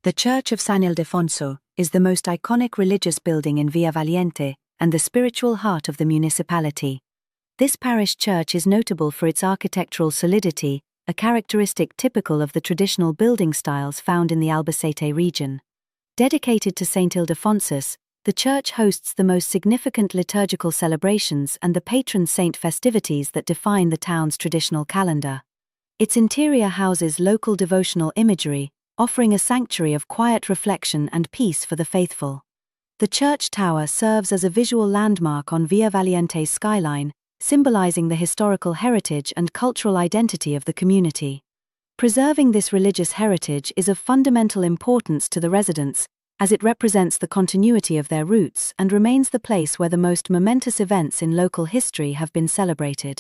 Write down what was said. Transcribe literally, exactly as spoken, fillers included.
The Church of San Ildefonso is the most iconic religious building in Villa Valiente and the spiritual heart of the municipality. This parish church is notable for its architectural solidity, a characteristic typical of the traditional building styles found in the Albacete region. Dedicated to Saint Ildefonsus, the church hosts the most significant liturgical celebrations and the patron saint festivities that define the town's traditional calendar. Its interior houses local devotional imagery, offering a sanctuary of quiet reflection and peace for the faithful. The church tower serves as a visual landmark on Villa Valiente's skyline, symbolizing the historical heritage and cultural identity of the community. Preserving this religious heritage is of fundamental importance to the residents, as it represents the continuity of their roots and remains the place where the most momentous events in local history have been celebrated.